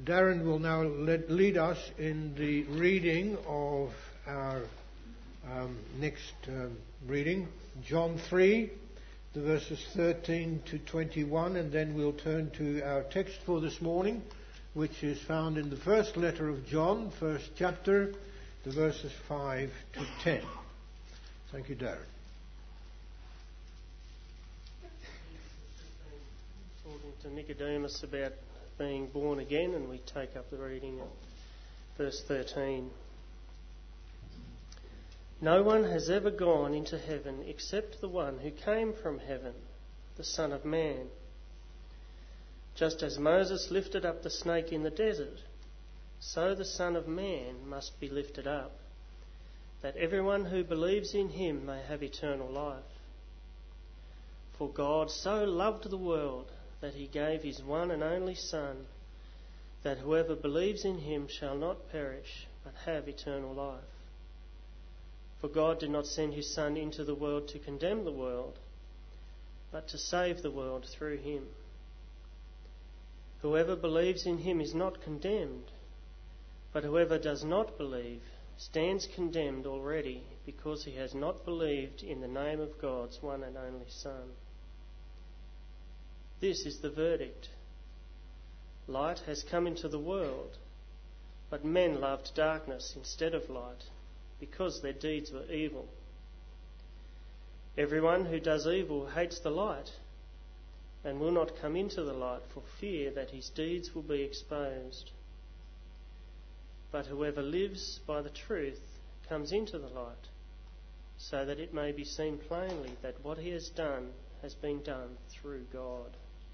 Darren will now lead us in the reading of our next reading, John 3, the verses 13 to 21, and then we'll turn to our text for this morning, which is found in the first letter of John, first chapter, the verses 5 to 10. Thank you, Darren. Talking to Nicodemus about being born again, and we take up the reading at verse 13. No one has ever gone into heaven except the one who came from heaven, the Son of Man. Just as Moses lifted up the snake in the desert, so the Son of Man must be lifted up, that everyone who believes in him may have eternal life. For God so loved the world that he gave his one and only Son, that whoever believes in him shall not perish, but have eternal life. For God did not send his Son into the world to condemn the world, but to save the world through him. Whoever believes in him is not condemned, but whoever does not believe stands condemned already, because he has not believed in the name of God's one and only Son. This is the verdict. Light has come into the world, but men loved darkness instead of light, because their deeds were evil. Everyone who does evil hates the light, and will not come into the light for fear that his deeds will be exposed. But whoever lives by the truth comes into the light, so that it may be seen plainly that what he has done has been done through God.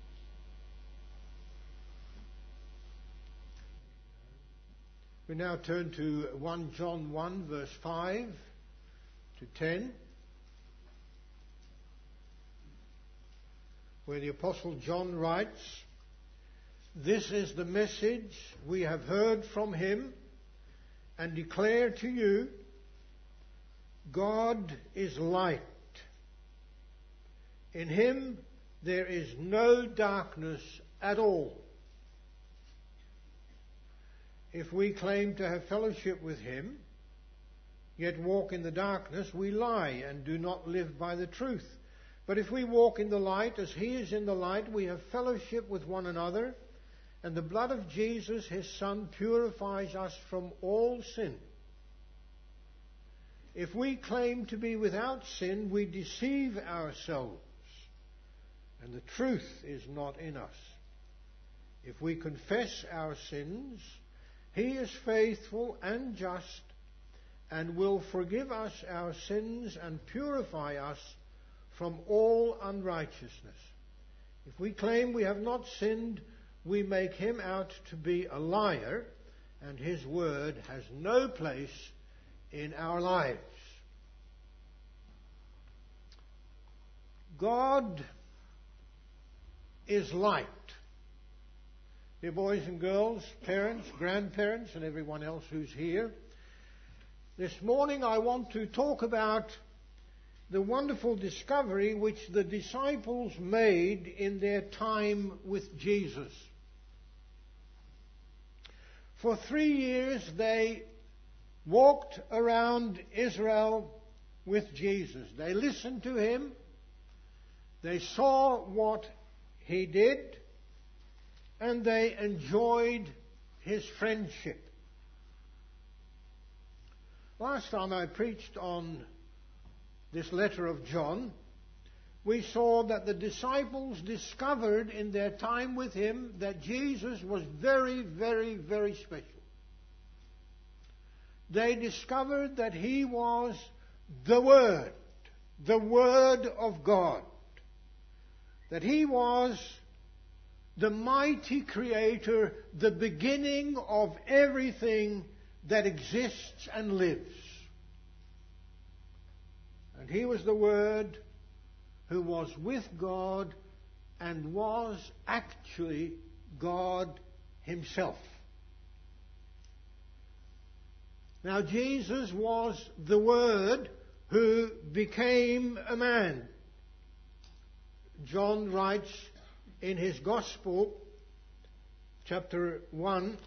We now turn to 1 John 1, verse 5 to 10, where the Apostle John writes, "This is the message we have heard from him and declare to you, God is light. In him there is no darkness at all. If we claim to have fellowship with him, yet walk in the darkness, we lie and do not live by the truth. But if we walk in the light as he is in the light, we have fellowship with one another, and the blood of Jesus, his Son, purifies us from all sin. If we claim to be without sin, we deceive ourselves, and the truth is not in us. If we confess our sins, he is faithful and just, and will forgive us our sins and purify us from all unrighteousness. If we claim we have not sinned, we make him out to be a liar, and his word has no place in our lives." God is light. Dear boys and girls, parents, grandparents, and everyone else who's here, this morning I want to talk about the wonderful discovery which the disciples made in their time with Jesus. For 3 years they walked around Israel with Jesus. They listened to him. They saw what he did, and they enjoyed his friendship. Last time I preached on this letter of John, we saw that the disciples discovered in their time with him that Jesus was very, very, very special. They discovered that he was the Word of God, that he was the mighty Creator, the beginning of everything that exists and lives. And he was the Word who was with God and was actually God himself. Now, Jesus was the Word who became a man. John writes in his Gospel, chapter 1,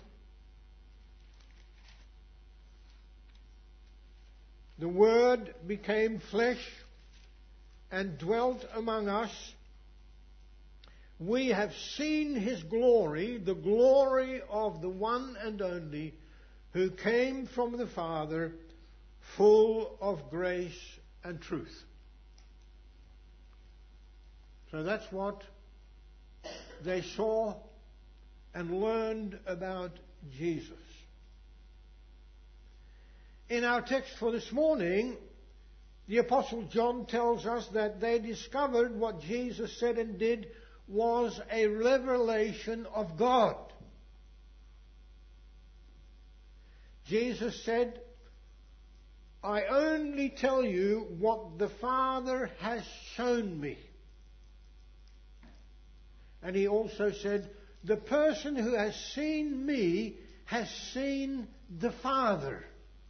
the Word became flesh and dwelt among us. We have seen His glory, the glory of the one and only who came from the Father, full of grace and truth. So that's what they saw and learned about Jesus. In our text for this morning, the Apostle John tells us that they discovered what Jesus said and did was a revelation of God. Jesus said, I only tell you what the Father has shown me. And he also said, the person who has seen me has seen the Father.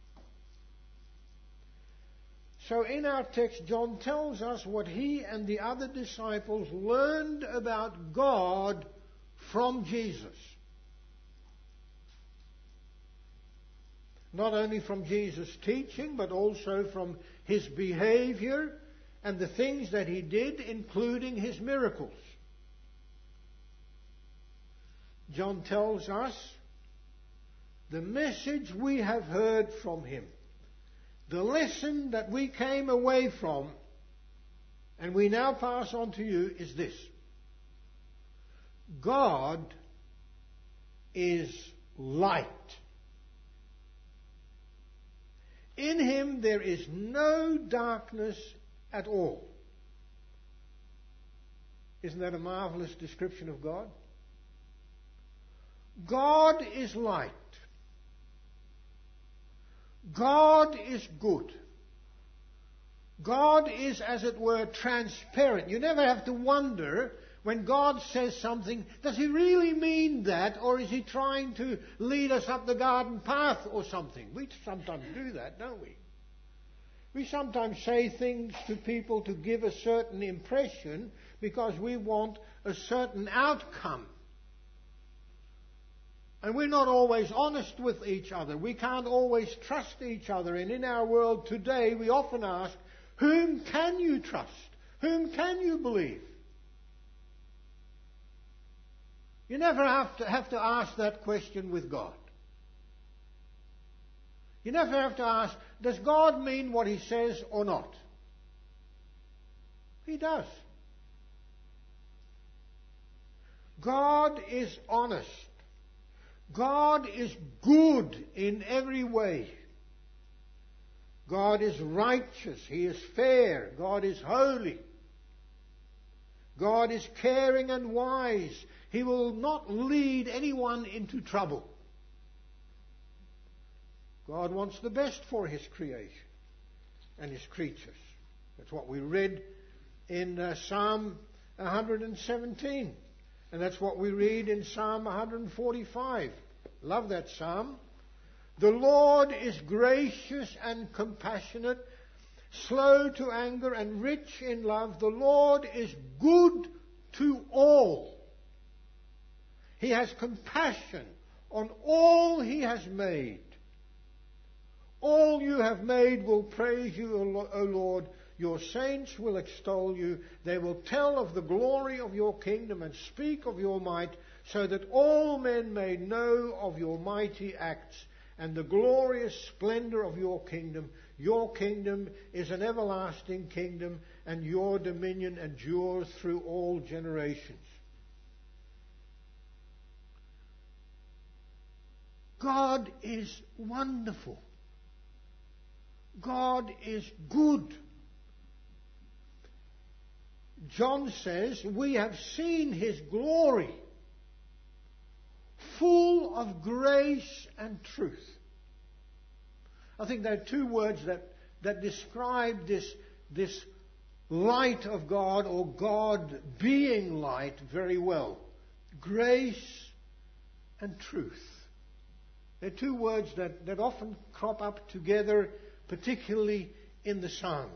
So in our text, John tells us what he and the other disciples learned about God from Jesus. Not only from Jesus' teaching, but also from His behavior and the things that He did, including His miracles. John tells us the message we have heard from Him, the lesson that we came away from, and we now pass on to you, is this: God is light. In Him there is no darkness at all. Isn't that a marvelous description of God? God is light. God is good. God is, as it were, transparent. You never have to wonder when God says something, does He really mean that, or is He trying to lead us up the garden path or something? We sometimes do that, don't we? We sometimes say things to people to give a certain impression because we want a certain outcome. And we're not always honest with each other. We can't always trust each other. And in our world today, we often ask, whom can you trust? Whom can you believe? You never have to ask that question with God. You never have to ask, does God mean what He says or not? He does. God is honest. God is good in every way. God is righteous. He is fair. God is holy. God is caring and wise. He will not lead anyone into trouble. God wants the best for His creation and His creatures. That's what we read in Psalm 117. And that's what we read in Psalm 145. Love that psalm. The Lord is gracious and compassionate, slow to anger and rich in love. The Lord is good to all. He has compassion on all He has made. All you have made will praise you, O Lord. Your saints will extol you. They will tell of the glory of your kingdom and speak of your might, so that all men may know of your mighty acts and the glorious splendor of your kingdom. Your kingdom is an everlasting kingdom, and your dominion endures through all generations. God is wonderful. God is good. John says, we have seen His glory, full of grace and truth. I think there are two words that describe this light of God, or God being light, very well. Grace and truth. They're two words that often crop up together, particularly in the Psalms.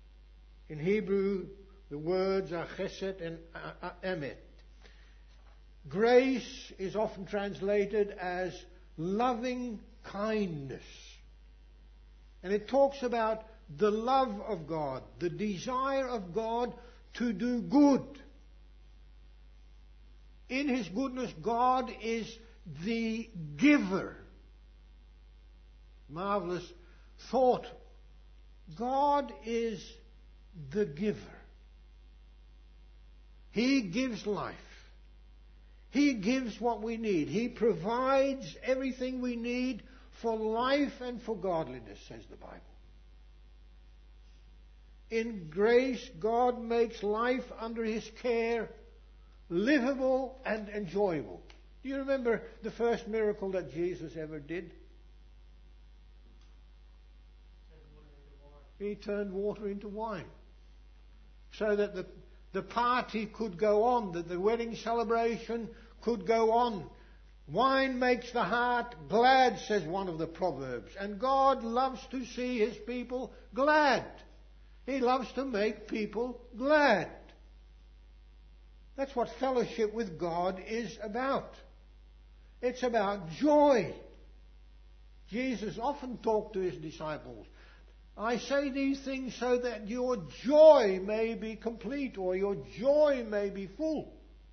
In Hebrew, the words are chesed and emet. Grace is often translated as loving kindness. And it talks about the love of God, the desire of God to do good. In His goodness, God is the giver. Marvelous thought. God is the giver. He gives life. He gives what we need. He provides everything we need for life and for godliness, says the Bible. In grace, God makes life under His care livable and enjoyable. Do you remember the first miracle that Jesus ever did? He turned water into wine. So that the party could go on, that the wedding celebration could go on. Wine makes the heart glad, says one of the Proverbs. And God loves to see His people glad. He loves to make people glad. That's what fellowship with God is about. It's about joy. Jesus often talked to His disciples. I say these things so that your joy may be complete, or your joy may be full.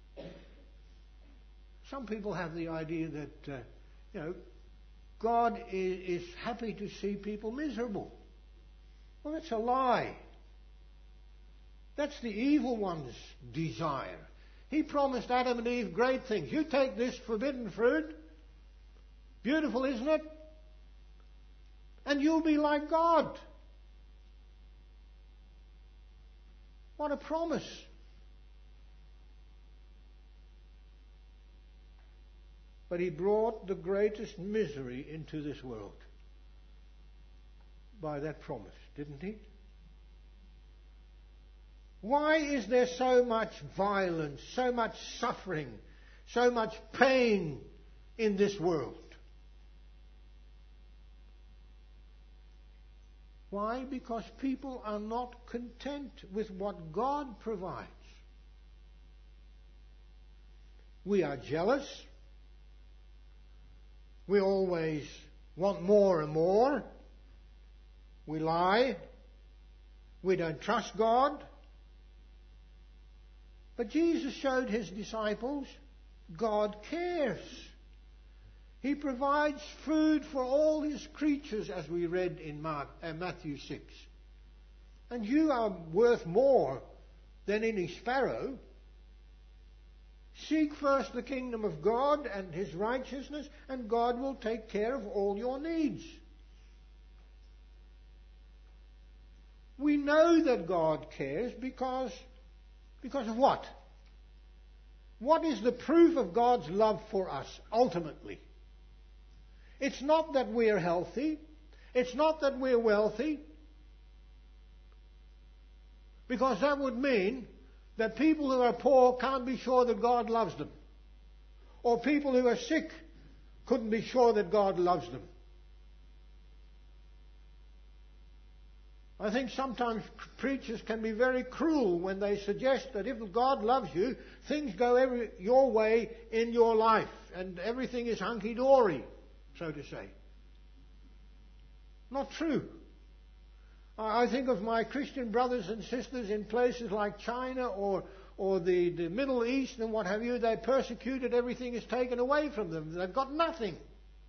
Some people have the idea that, God is happy to see people miserable. Well, that's a lie. That's the evil one's desire. He promised Adam and Eve great things. You take this forbidden fruit. Beautiful, isn't it? And you'll be like God. What a promise. But He brought the greatest misery into this world by that promise, didn't He? Why is there so much violence, so much suffering, so much pain in this world? Why? Because people are not content with what God provides. We are jealous. We always want more and more. We lie. We don't trust God. But Jesus showed His disciples God cares. He provides food for all His creatures, as we read in Matthew 6. And you are worth more than any sparrow. Seek first the kingdom of God and His righteousness, and God will take care of all your needs. We know that God cares because of what? What is the proof of God's love for us, ultimately? It's not that we're healthy. It's not that we're wealthy. Because that would mean that people who are poor can't be sure that God loves them. Or people who are sick couldn't be sure that God loves them. I think sometimes preachers can be very cruel when they suggest that if God loves you, things go your way in your life and everything is hunky-dory, so to say. Not true. I think of my Christian brothers and sisters in places like China or the Middle East and what have you. They're persecuted, everything is taken away from them. They've got nothing.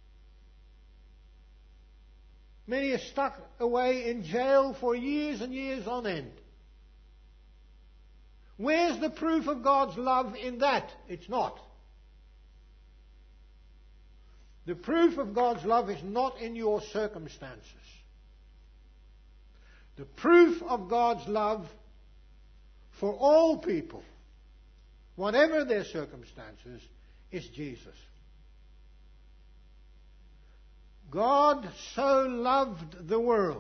Many are stuck away in jail for years and years on end. Where's the proof of God's love in that? It's not. The proof of God's love is not in your circumstances. The proof of God's love for all people, whatever their circumstances, is Jesus. God so loved the world.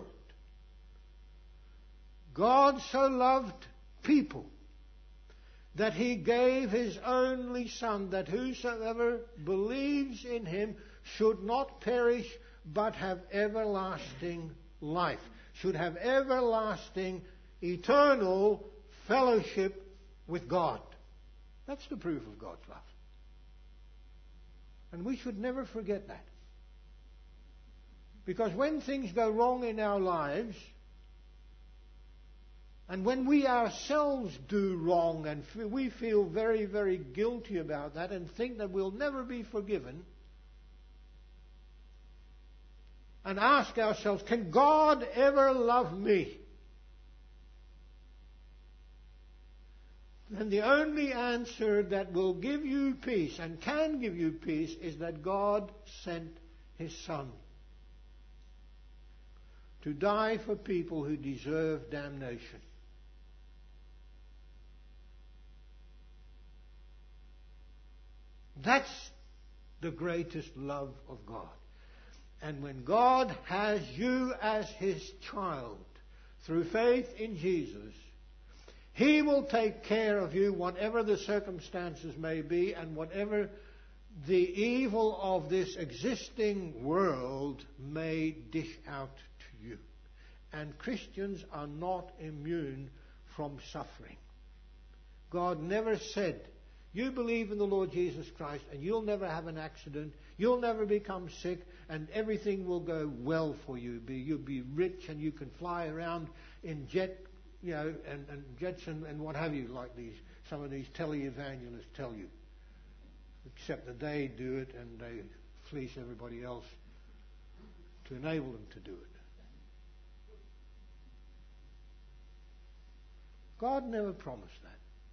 God so loved people that He gave His only Son, that whosoever believes in Him should not perish but have everlasting life, should have everlasting, eternal fellowship with God. That's the proof of God's love. And we should never forget that. Because when things go wrong in our lives, and when we ourselves do wrong and we feel very, very guilty about that and think that we'll never be forgiven, and ask ourselves, can God ever love me? Then the only answer that will give you peace and can give you peace is that God sent His Son to die for people who deserve damnation. That's the greatest love of God. And when God has you as His child through faith in Jesus, He will take care of you whatever the circumstances may be and whatever the evil of this existing world may dish out to you. And Christians are not immune from suffering. God never said, you believe in the Lord Jesus Christ and you'll never have an accident, you'll never become sick, and everything will go well for you. You'll be rich and you can fly around in jet, and jets and what have you, like some of these televangelists tell you. Except that they do it and they fleece everybody else to enable them to do it. God never promised that.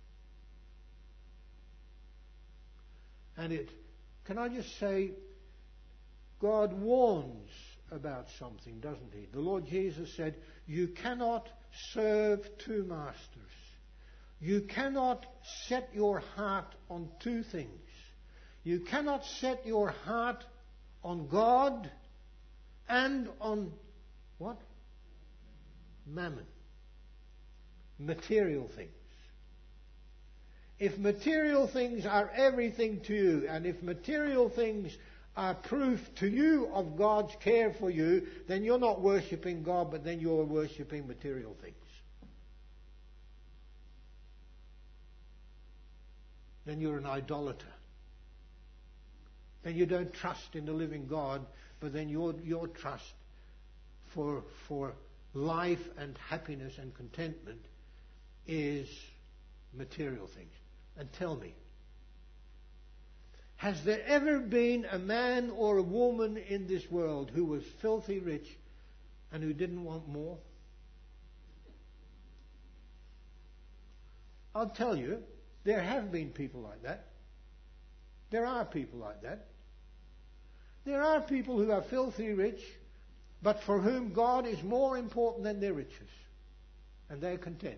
And can I just say, God warns about something, doesn't He? The Lord Jesus said, you cannot serve two masters. You cannot set your heart on two things. You cannot set your heart on God and on what? Mammon. Material things. If material things are everything to you, and if material things are proof to you of God's care for you, then you're not worshipping God, but then you're worshipping material things. Then you're an idolater. Then you don't trust in the living God, but then your trust for life and happiness and contentment is material things. And tell me, has there ever been a man or a woman in this world who was filthy rich and who didn't want more? I'll tell you, there have been people like that. There are people like that. There are people who are filthy rich, but for whom God is more important than their riches. And they're content.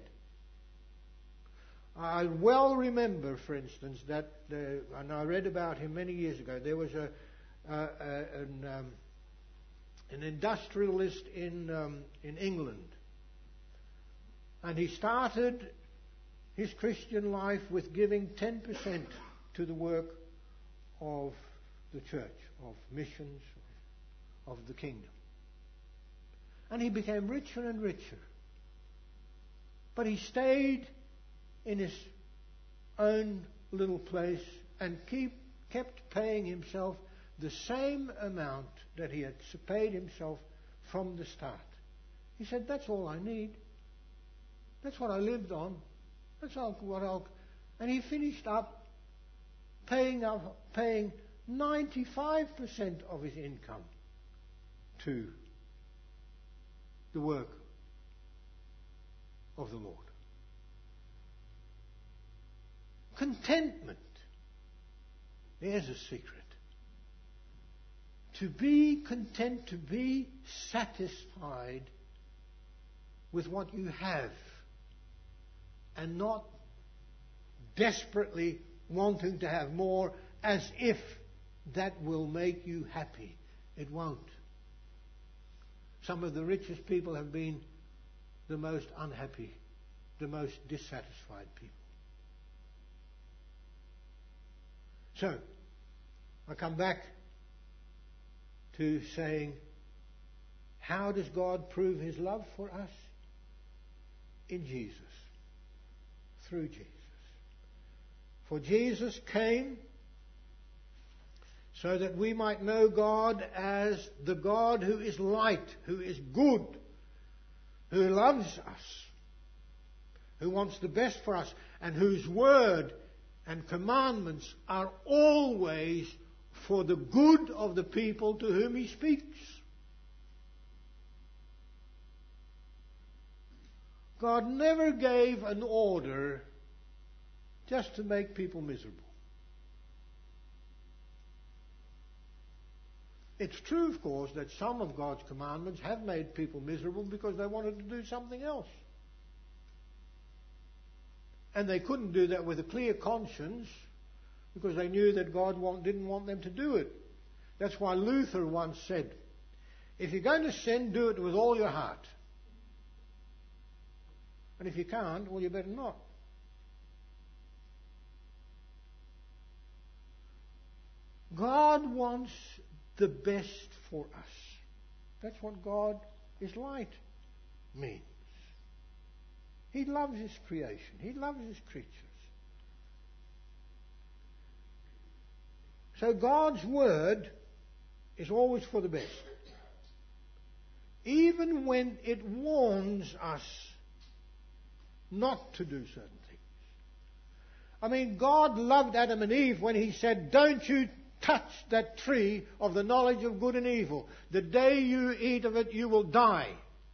I well remember, for instance, that, and I read about him many years ago, there was an industrialist in England. And he started his Christian life with giving 10% to the work of the church, of missions, of the kingdom. And he became richer and richer. But he stayed in his own little place and kept paying himself the same amount that he had paid himself from the start. He said, that's all I need. That's what I lived on. That's what I'll... And he finished up paying 95% of his income to the work of the Lord. Contentment. There's a secret. To be content, to be satisfied with what you have, and not desperately wanting to have more as if that will make you happy. It won't. Some of the richest people have been the most unhappy, the most dissatisfied people. So, I come back to saying, how does God prove His love for us? In Jesus. Through Jesus. For Jesus came so that we might know God as the God who is light, who is good, who loves us, who wants the best for us, and whose word and commandments are always for the good of the people to whom He speaks. God never gave an order just to make people miserable. It's true, of course, that some of God's commandments have made people miserable because they wanted to do something else. And they couldn't do that with a clear conscience because they knew that God didn't want them to do it. That's why Luther once said, if you're going to sin, do it with all your heart. And if you can't, well, you better not. God wants the best for us. That's what God is light means. He loves His creation. He loves His creatures. So God's word is always for the best. Even when it warns us not to do certain things. I mean, God loved Adam and Eve when He said, don't you touch that tree of the knowledge of good and evil. The day you eat of it, you will die.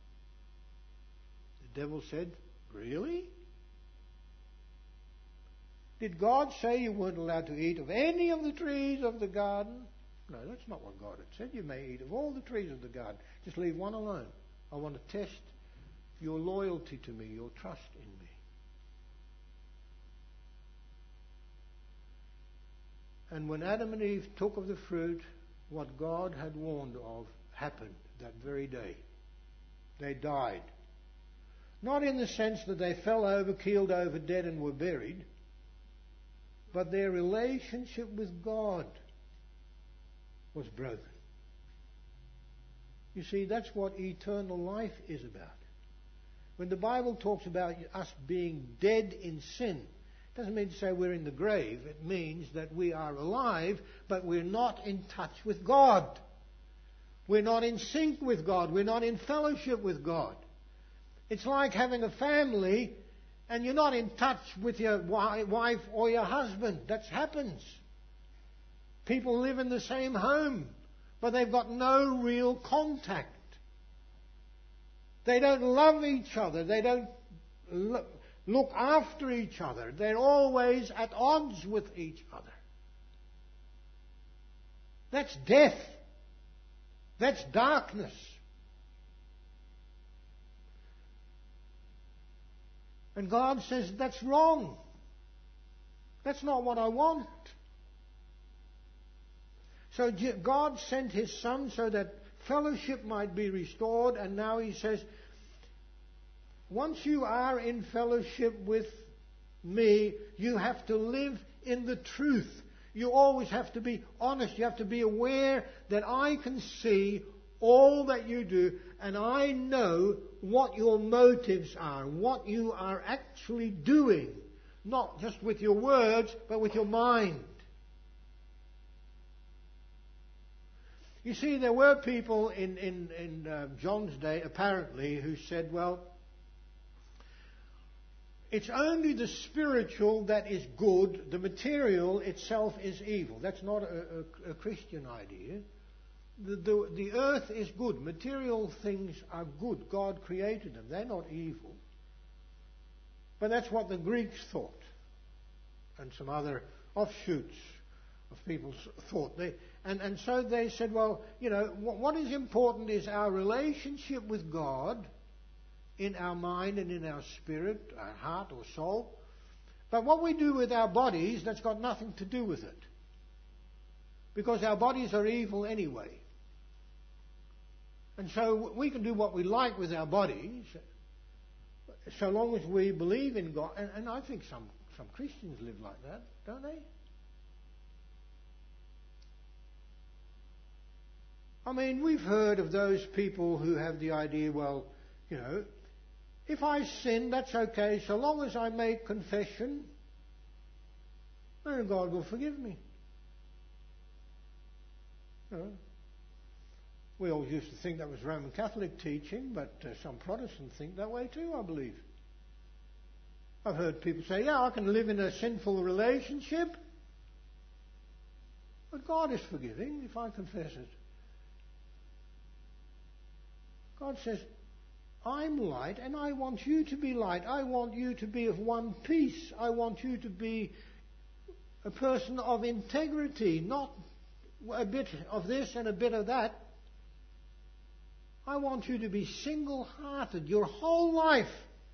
The devil said, really? Did God say you weren't allowed to eat of any of the trees of the garden? No, that's not what God had said. You may eat of all the trees of the garden. Just leave one alone. I want to test your loyalty to me, your trust in me. And when Adam and Eve took of the fruit, what God had warned of happened that very day. They died. Not in the sense that they fell over, keeled over, dead and were buried, but their relationship with God was broken. You see, that's what eternal life is about. When the Bible talks about us being dead in sin, it doesn't mean to say we're in the grave. It means that we are alive, but we're not in touch with God. We're not in sync with God. We're not in fellowship with God. It's like having a family and you're not in touch with your wife or your husband. That happens. People live in the same home, but they've got no real contact. They don't love each other. They don't look after each other. They're always at odds with each other. That's death. That's darkness. And God says, that's wrong. That's not what I want. So God sent His Son so that fellowship might be restored, and now He says, once you are in fellowship with me, you have to live in the truth. You always have to be honest. You have to be aware that I can see all that you do, and I know what your motives are, what you are actually doing, not just with your words, but with your mind. You see, there were people in John's day, apparently, who said, well, it's only the spiritual that is good, the material itself is evil. That's not a Christian idea. The earth is good. Material things are good. God created them. They're not evil. But that's what the Greeks thought. And some other offshoots of people's thought. And so they said, well, you know, what is important is our relationship with God in our mind and in our spirit, our heart or soul. But what we do with our bodies, that's got nothing to do with it. Because our bodies are evil anyway. And so we can do what we like with our bodies, so long as we believe in God. And I think some Christians live like that, don't they? I mean, we've heard of those people who have the idea, well, you know, if I sin, that's okay, so long as I make confession, then God will forgive me. You know, we always used to think that was Roman Catholic teaching, but some Protestants think that way too, I believe. I've heard people say, yeah, I can live in a sinful relationship, but God is forgiving if I confess it. God says, I'm light and I want you to be light. I want you to be of one piece. I want you to be a person of integrity, not a bit of this and a bit of that. I want you to be single-hearted. Your whole life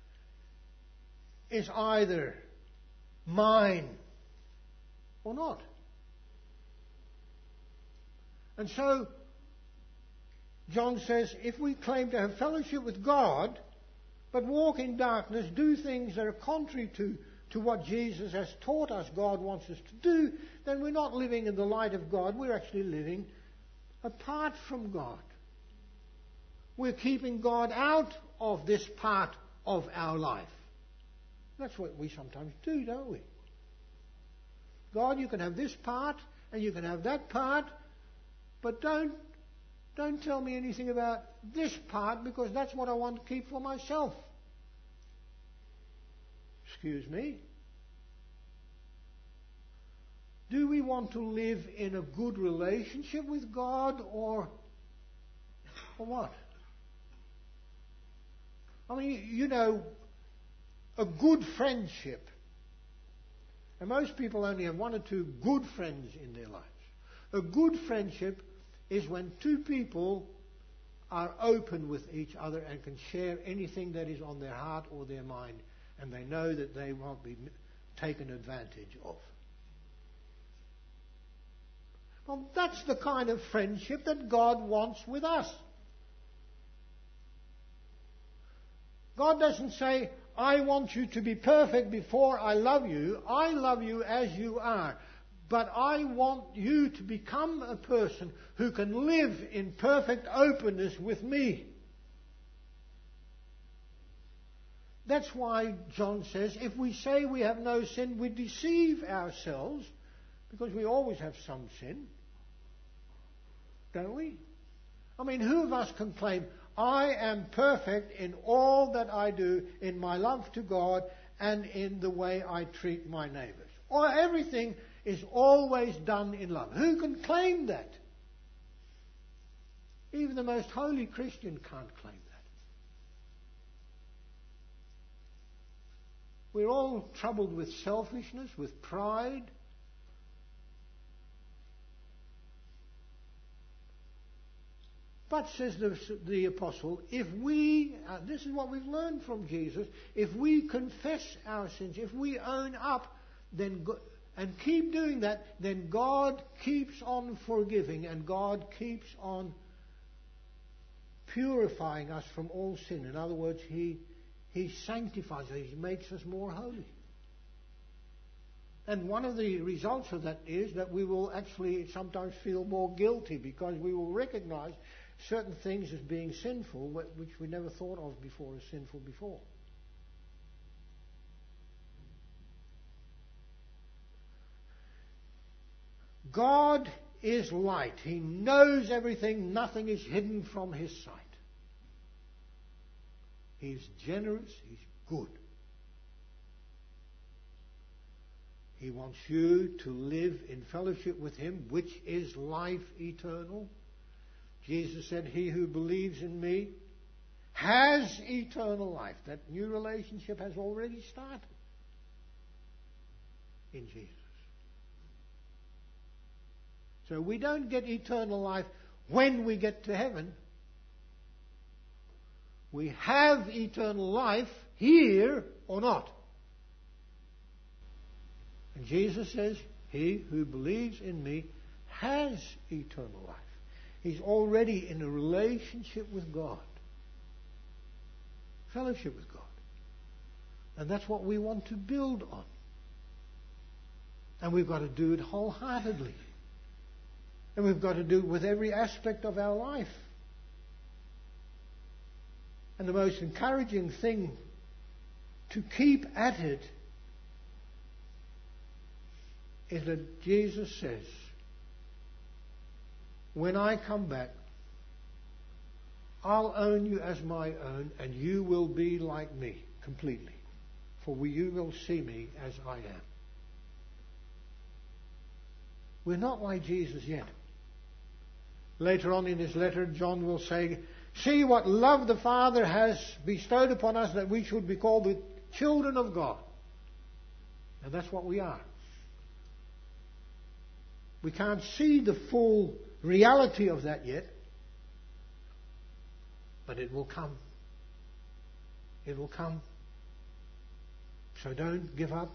is either mine or not. And so, John says, if we claim to have fellowship with God, but walk in darkness, do things that are contrary to what Jesus has taught us God wants us to do, then we're not living in the light of God. We're actually living apart from God. We're keeping God out of this part of our life. That's what we sometimes do, don't we? God, you can have this part and you can have that part, but don't tell me anything about this part because that's what I want to keep for myself. Excuse me. Do we want to live in a good relationship with God or what? I mean, you know, a good friendship. And most people only have one or two good friends in their lives. A good friendship is when two people are open with each other and can share anything that is on their heart or their mind, and they know that they won't be taken advantage of. Well, that's the kind of friendship that God wants with us. God doesn't say, I want you to be perfect before I love you. I love you as you are. But I want you to become a person who can live in perfect openness with me. That's why John says, if we say we have no sin, we deceive ourselves, because we always have some sin. Don't we? I mean, who of us can claim, I am perfect in all that I do, in my love to God and in the way I treat my neighbours? Or everything is always done in love. Who can claim that? Even the most holy Christian can't claim that. We're all troubled with selfishness, with pride. But, says the apostle, if we, this is what we've learned from Jesus, if we confess our sins, if we own up, then and keep doing that, then God keeps on forgiving and God keeps on purifying us from all sin. In other words, He sanctifies us, He makes us more holy. And one of the results of that is that we will actually sometimes feel more guilty because we will recognize certain things as being sinful, which we never thought of before as sinful before. God is light. He knows everything. Nothing is hidden from His sight. He's generous. He's good. He wants you to live in fellowship with Him, which is life eternal. Jesus said, he who believes in me has eternal life. That new relationship has already started in Jesus. So we don't get eternal life when we get to heaven. We have eternal life here or not. And Jesus says, he who believes in me has eternal life. He's already in a relationship with God. Fellowship with God. And that's what we want to build on. And we've got to do it wholeheartedly. And we've got to do it with every aspect of our life. And the most encouraging thing to keep at it is that Jesus says, when I come back, I'll own you as my own, and you will be like me completely. For you will see me as I am. We're not like Jesus yet. Later on in his letter, John will say, see what love the Father has bestowed upon us, that we should be called the children of God. And that's what we are. We can't see the full reality of that yet, but it will come. It will come. So don't give up.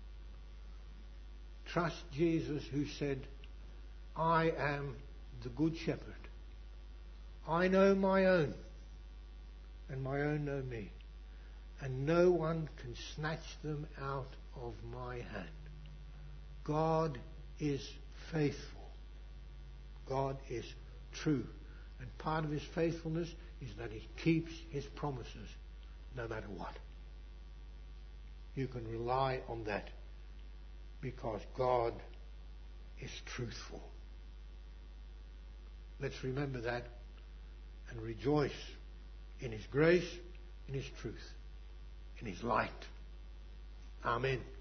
Trust Jesus, who said, I am the good shepherd. I know my own, and my own know me. And no one can snatch them out of my hand. God is faithful. God is true. And part of his faithfulness is that he keeps his promises no matter what. You can rely on that because God is truthful. Let's remember that and rejoice in his grace, in his truth, in his light. Amen.